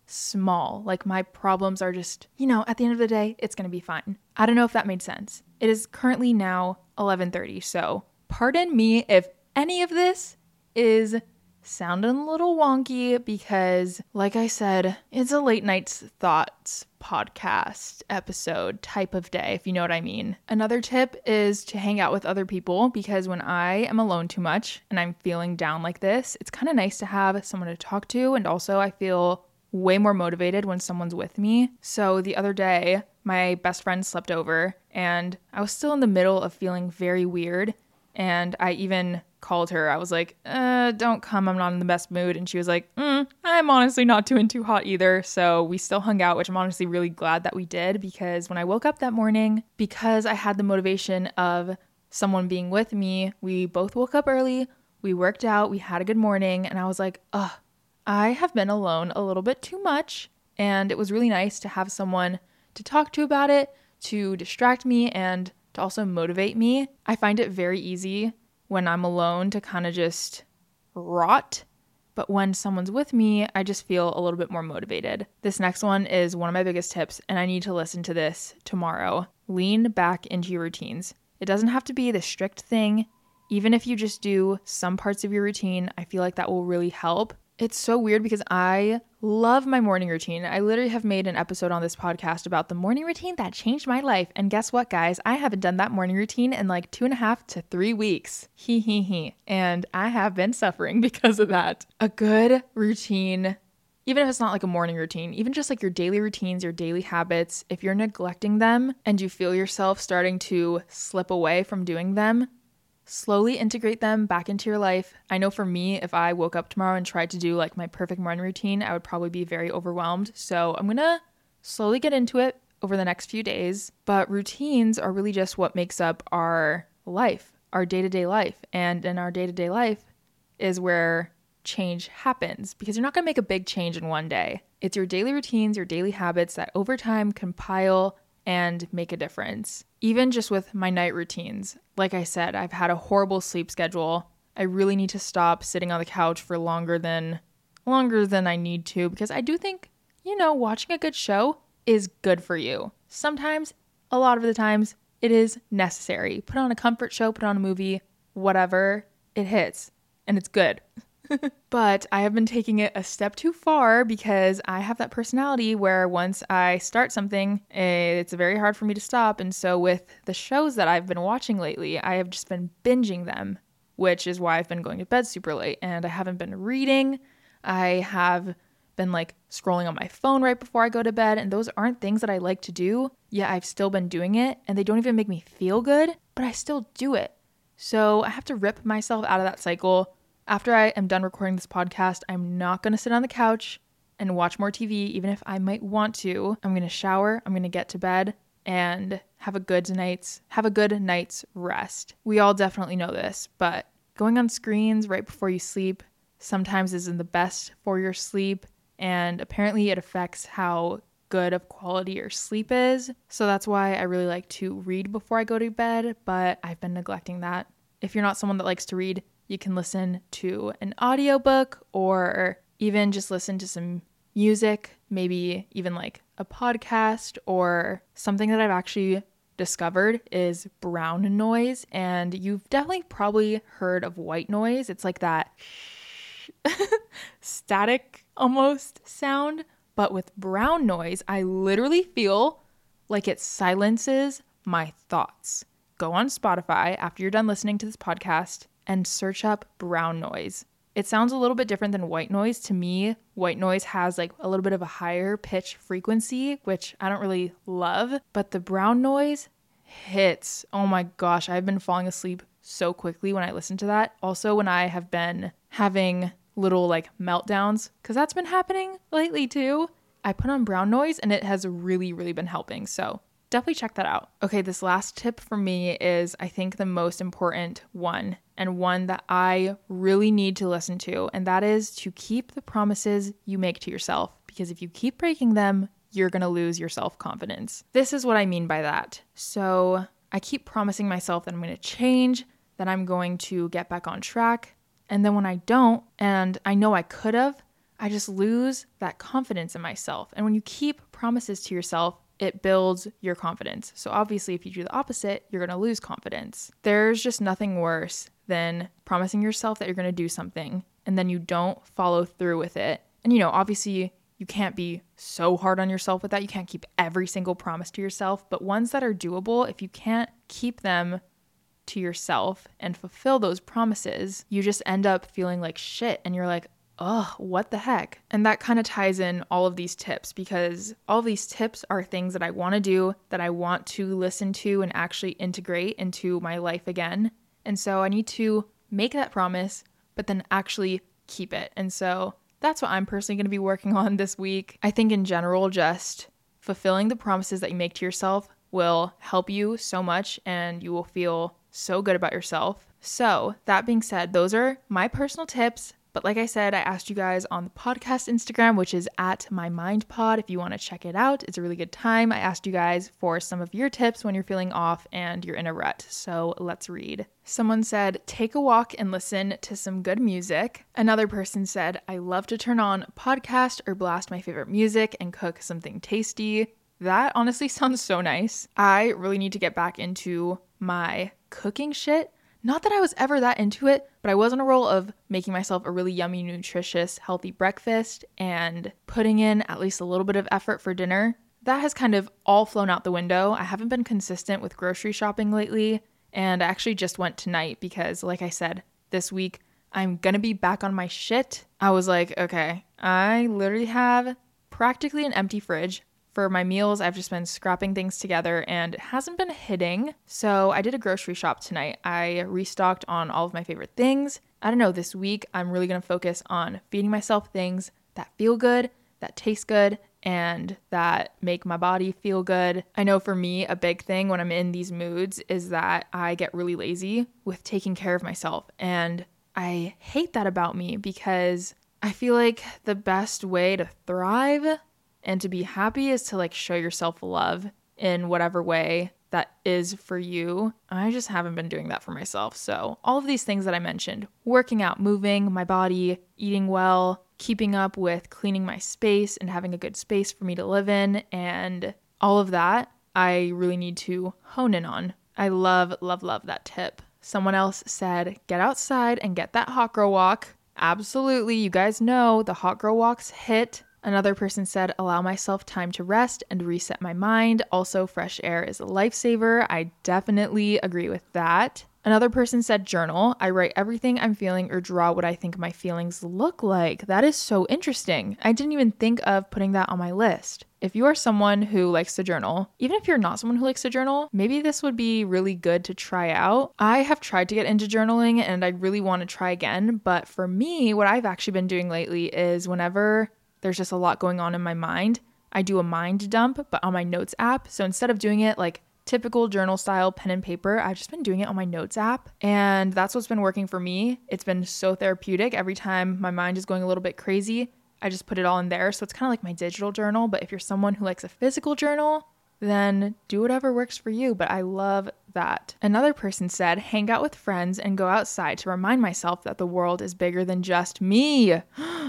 small. Like my problems are just, you know, at the end of the day, it's going to be fine. I don't know if that made sense. It is currently now eleven thirty, so pardon me if any of this is sounding a little wonky because, like I said, it's a late night's thoughts podcast episode type of day, if you know what I mean. Another tip is to hang out with other people because when I am alone too much and I'm feeling down like this, it's kind of nice to have someone to talk to, and also I feel way more motivated when someone's with me. So the other day, my best friend slept over and I was still in the middle of feeling very weird, and I even called her. I was like, uh, don't come, I'm not in the best mood. And she was like, mm, I'm honestly not doing too hot either. So we still hung out, which I'm honestly really glad that we did, because when I woke up that morning, because I had the motivation of someone being with me, we both woke up early, we worked out, we had a good morning, and I was like, ugh, I have been alone a little bit too much. And it was really nice to have someone to talk to about it, to distract me, and to also motivate me. I find it very easy when I'm alone to kind of just rot. But when someone's with me, I just feel a little bit more motivated. This next one is one of my biggest tips, and I need to listen to this tomorrow. Lean back into your routines. It doesn't have to be the strict thing. Even if you just do some parts of your routine, I feel like that will really help. It's so weird because I love my morning routine. I literally have made an episode on this podcast about the morning routine that changed my life. And guess what, guys? I haven't done that morning routine in like two and a half to three weeks. He he he. And I have been suffering because of that. A good routine, even if it's not like a morning routine, even just like your daily routines, your daily habits, if you're neglecting them and you feel yourself starting to slip away from doing them, slowly integrate them back into your life. I know for me, if I woke up tomorrow and tried to do like my perfect morning routine, I would probably be very overwhelmed. So I'm going to slowly get into it over the next few days. But routines are really just what makes up our life, our day-to-day life. And in our day-to-day life is where change happens, because you're not going to make a big change in one day. It's your daily routines, your daily habits that over time compile and make a difference. Even just with my night routines, like I said, I've had a horrible sleep schedule. I really need to stop sitting on the couch for longer than longer than I need to, because I do think, you know, watching a good show is good for you. Sometimes, a lot of the times, it is necessary. Put on a comfort show, put on a movie, whatever, it hits, and it's good. But I have been taking it a step too far because I have that personality where once I start something, it's very hard for me to stop. And so with the shows that I've been watching lately, I have just been binging them, which is why I've been going to bed super late. And I haven't been reading. I have been like scrolling on my phone right before I go to bed. And those aren't things that I like to do. Yet I've still been doing it, and they don't even make me feel good, but I still do it. So I have to rip myself out of that cycle. After I am done recording this podcast, I'm not going to sit on the couch and watch more T V, even if I might want to. I'm going to shower, I'm going to get to bed, and have a good night's have a good night's rest. We all definitely know this, but going on screens right before you sleep sometimes isn't the best for your sleep, and apparently it affects how good of quality your sleep is. So that's why I really like to read before I go to bed, but I've been neglecting that. If you're not someone that likes to read, you can listen to an audiobook or even just listen to some music, maybe even like a podcast. Or something that I've actually discovered is brown noise. And you've definitely probably heard of white noise. It's like that static almost sound. But with brown noise, I literally feel like it silences my thoughts. Go on Spotify after you're done listening to this podcast and search up brown noise. It sounds a little bit different than white noise. To me, white noise has like a little bit of a higher pitch frequency, which I don't really love. But the brown noise hits. Oh my gosh, I've been falling asleep so quickly when I listen to that. Also, when I have been having little like meltdowns, because that's been happening lately too, I put on brown noise and it has really, really been helping. So definitely check that out. Okay, this last tip for me is I think the most important one, and one that I really need to listen to, and that is to keep the promises you make to yourself, because if you keep breaking them, you're going to lose your self-confidence. This is what I mean by that. So I keep promising myself that I'm going to change, that I'm going to get back on track. And then when I don't, and I know I could have, I just lose that confidence in myself. And when you keep promises to yourself, it builds your confidence. So obviously, if you do the opposite, you're going to lose confidence. There's just nothing worse than promising yourself that you're going to do something and then you don't follow through with it. And, you know, obviously, you can't be so hard on yourself with that. You can't keep every single promise to yourself, but ones that are doable, if you can't keep them to yourself and fulfill those promises, you just end up feeling like shit and you're like, oh, what the heck? And that kind of ties in all of these tips, because all of these tips are things that I want to do, that I want to listen to and actually integrate into my life again. And so I need to make that promise, but then actually keep it. And so that's what I'm personally going to be working on this week. I think in general, just fulfilling the promises that you make to yourself will help you so much and you will feel so good about yourself. So that being said, those are my personal tips. But like I said, I asked you guys on the podcast Instagram, which is at my mind pod. If you want to check it out, it's a really good time. I asked you guys for some of your tips when you're feeling off and you're in a rut. So let's read. Someone said, take a walk and listen to some good music. Another person said, I love to turn on a podcast or blast my favorite music and cook something tasty. That honestly sounds so nice. I really need to get back into my cooking shit. Not that I was ever that into it, but I was on a roll of making myself a really yummy, nutritious, healthy breakfast and putting in at least a little bit of effort for dinner. That has kind of all flown out the window. I haven't been consistent with grocery shopping lately, and I actually just went tonight because, like I said, this week I'm gonna be back on my shit. I was like, okay, I literally have practically an empty fridge. For my meals, I've just been scrapping things together and it hasn't been hitting. So I did a grocery shop tonight. I restocked on all of my favorite things. I don't know, this week I'm really going to focus on feeding myself things that feel good, that taste good, and that make my body feel good. I know for me, a big thing when I'm in these moods is that I get really lazy with taking care of myself. And I hate that about me because I feel like the best way to thrive and to be happy is to like show yourself love in whatever way that is for you. I just haven't been doing that for myself. So all of these things that I mentioned, working out, moving my body, eating well, keeping up with cleaning my space and having a good space for me to live in, and all of that, I really need to hone in on. I love, love, love that tip. Someone else said, get outside and get that hot girl walk. Absolutely. You guys know the hot girl walks hit. Another person said, allow myself time to rest and reset my mind. Also, fresh air is a lifesaver. I definitely agree with that. Another person said, journal. I write everything I'm feeling or draw what I think my feelings look like. That is so interesting. I didn't even think of putting that on my list. If you are someone who likes to journal, even if you're not someone who likes to journal, maybe this would be really good to try out. I have tried to get into journaling and I really want to try again. But for me, what I've actually been doing lately is whenever there's just a lot going on in my mind, I do a mind dump, but on my notes app. So instead of doing it like typical journal style pen and paper, I've just been doing it on my notes app. And that's what's been working for me. It's been so therapeutic. Every time my mind is going a little bit crazy, I just put it all in there. So it's kind of like my digital journal. But if you're someone who likes a physical journal, then do whatever works for you. But I love that. Another person said, hang out with friends and go outside to remind myself that the world is bigger than just me.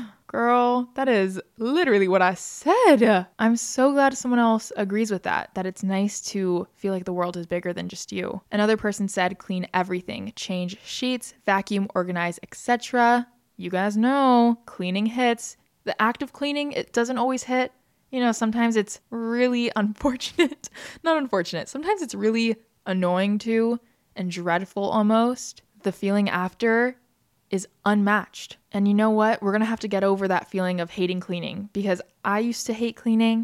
Girl, that is literally what I said. I'm so glad someone else agrees with that, that it's nice to feel like the world is bigger than just you. Another person said, clean everything, change sheets, vacuum, organize, et cetera. You guys know, cleaning hits. The act of cleaning, it doesn't always hit. You know, sometimes it's really unfortunate. Not unfortunate. Sometimes it's really annoying too and dreadful almost. The feeling after is unmatched. And you know what? We're going to have to get over that feeling of hating cleaning because I used to hate cleaning,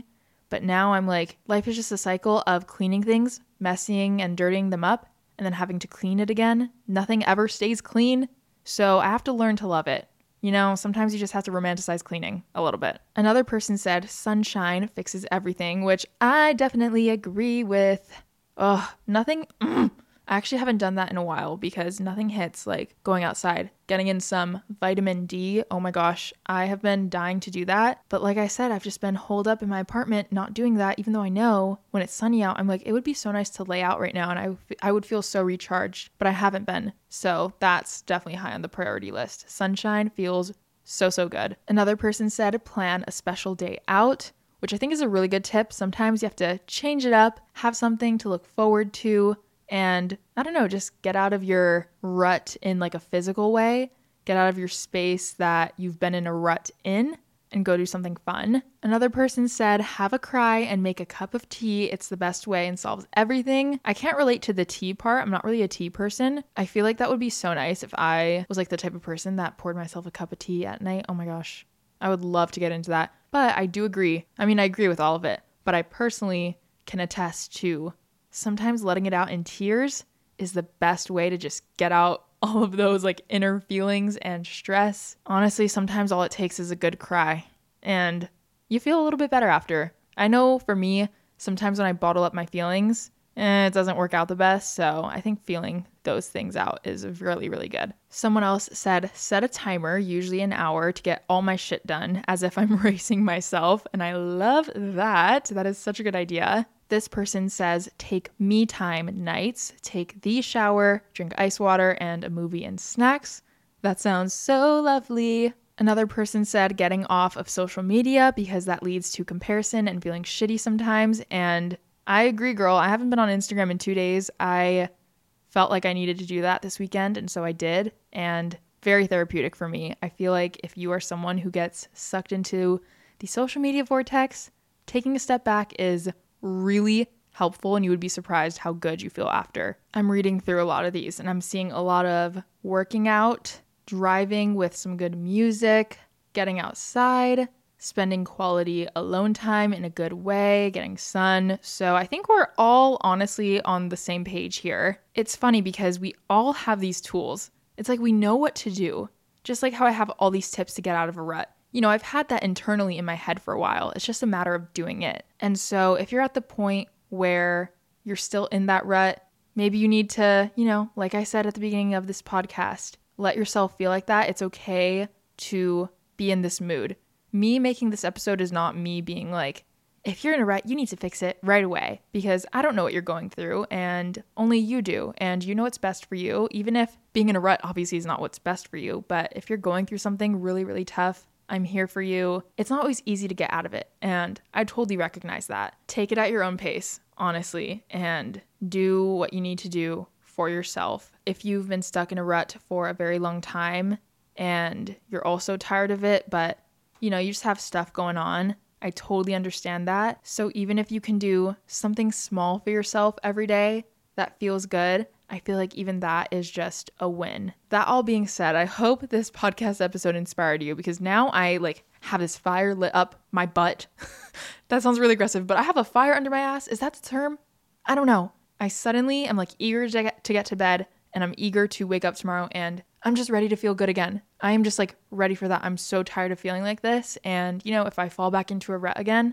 But now I'm like, life is just a cycle of cleaning things, messing and dirtying them up, and then having to clean it again. Nothing ever stays clean. So I have to learn to love it. You know, sometimes you just have to romanticize cleaning a little bit. Another person said sunshine fixes everything, which I definitely agree with. Ugh, nothing. Mm, I actually haven't done that in a while because nothing hits like going outside, getting in some vitamin D. Oh my gosh, I have been dying to do that. But like I said, I've just been holed up in my apartment not doing that, even though I know when it's sunny out, I'm like, it would be so nice to lay out right now and I, I would feel so recharged, but I haven't been. So that's definitely high on the priority list. Sunshine feels so, so good. Another person said plan a special day out, which I think is a really good tip. Sometimes you have to change it up, have something to look forward to. And I don't know, just get out of your rut in like a physical way, get out of your space that you've been in a rut in and go do something fun. Another person said, have a cry and make a cup of tea. It's the best way and solves everything. I can't relate to the tea part. I'm not really a tea person. I feel like that would be so nice if I was like the type of person that poured myself a cup of tea at night. Oh my gosh, I would love to get into that. But I do agree. I mean, I agree with all of it, but I personally can attest to sometimes letting it out in tears is the best way to just get out all of those like inner feelings and stress. Honestly, sometimes all it takes is a good cry and you feel a little bit better after. I know for me, sometimes when I bottle up my feelings, eh, it doesn't work out the best. So I think feeling those things out is really, really good. Someone else said, set a timer, usually an hour, to get all my shit done as if I'm racing myself. And I love that. That is such a good idea. This person says, take me time nights, take the shower, drink ice water, and a movie and snacks. That sounds so lovely. Another person said, getting off of social media because that leads to comparison and feeling shitty sometimes. And I agree, girl. I haven't been on Instagram in two days. I felt like I needed to do that this weekend, and so I did. And very therapeutic for me. I feel like if you are someone who gets sucked into the social media vortex, taking a step back is really helpful, and you would be surprised how good you feel after. I'm reading through a lot of these and I'm seeing a lot of working out, driving with some good music, getting outside, spending quality alone time in a good way, getting sun. So I think we're all honestly on the same page here. It's funny because we all have these tools. It's like we know what to do, just like how I have all these tips to get out of a rut. You know, I've had that internally in my head for a while. It's just a matter of doing it. And so if you're at the point where you're still in that rut, maybe you need to, you know, like I said at the beginning of this podcast, let yourself feel like that. It's okay to be in this mood. Me making this episode is not me being like, if you're in a rut, you need to fix it right away, because I don't know what you're going through and only you do. And you know what's best for you, even if being in a rut obviously is not what's best for you. But if you're going through something really, really tough, I'm here for you. It's not always easy to get out of it. And I totally recognize that. Take it at your own pace, honestly, and do what you need to do for yourself. If you've been stuck in a rut for a very long time and you're also tired of it, but you know, you just have stuff going on, I totally understand that. So even if you can do something small for yourself every day that feels good, I feel like even that is just a win. That all being said, I hope this podcast episode inspired you, because now I like have this fire lit up my butt. That sounds really aggressive, but I have a fire under my ass. Is that the term? I don't know. I suddenly am like eager to get to, get to bed, and I'm eager to wake up tomorrow, and I'm just ready to feel good again. I am just like ready for that. I'm so tired of feeling like this. And you know, if I fall back into a rut again,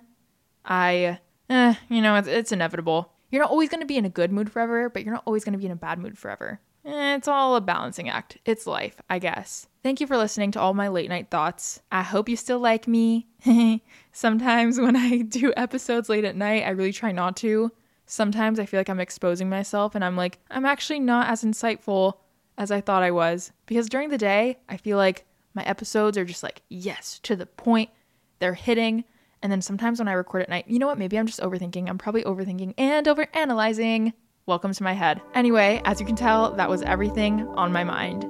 I, eh, you know, it's, it's inevitable. You're not always going to be in a good mood forever, but you're not always going to be in a bad mood forever. Eh, it's all a balancing act. It's life, I guess. Thank you for listening to all my late night thoughts. I hope you still like me. Sometimes when I do episodes late at night, I really try not to. Sometimes I feel like I'm exposing myself and I'm like, I'm actually not as insightful as I thought I was. Because during the day, I feel like my episodes are just like, yes, to the point. They're hitting. And then sometimes when I record at night, you know what? Maybe I'm just overthinking. I'm probably overthinking and overanalyzing. Welcome to my head. Anyway, as you can tell, that was everything on my mind.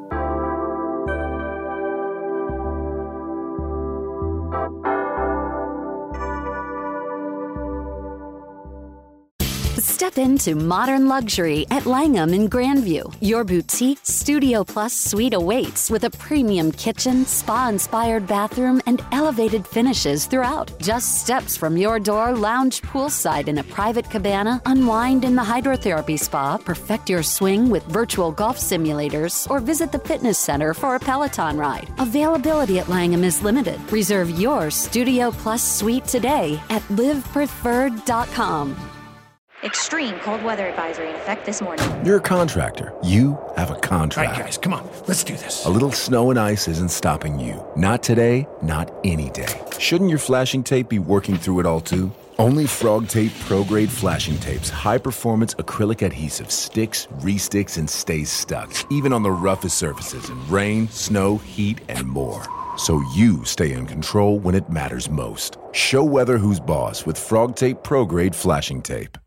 Step into modern luxury at Langham in Grandview. Your boutique Studio Plus suite awaits with a premium kitchen, spa-inspired bathroom, and elevated finishes throughout. Just steps from your door, lounge poolside in a private cabana, unwind in the hydrotherapy spa, perfect your swing with virtual golf simulators, or visit the fitness center for a Peloton ride. Availability at Langham is limited. Reserve your Studio Plus suite today at live preferred dot com. Extreme cold weather advisory in effect this morning. You're a contractor. You have a contract. All right, guys, come on. Let's do this. A little snow and ice isn't stopping you. Not today, not any day. Shouldn't your flashing tape be working through it all too? Only Frog Tape Pro-Grade Flashing Tape's high-performance acrylic adhesive sticks, re-sticks, and stays stuck, even on the roughest surfaces in rain, snow, heat, and more. So you stay in control when it matters most. Show weather who's boss with Frog Tape Pro-Grade Flashing Tape.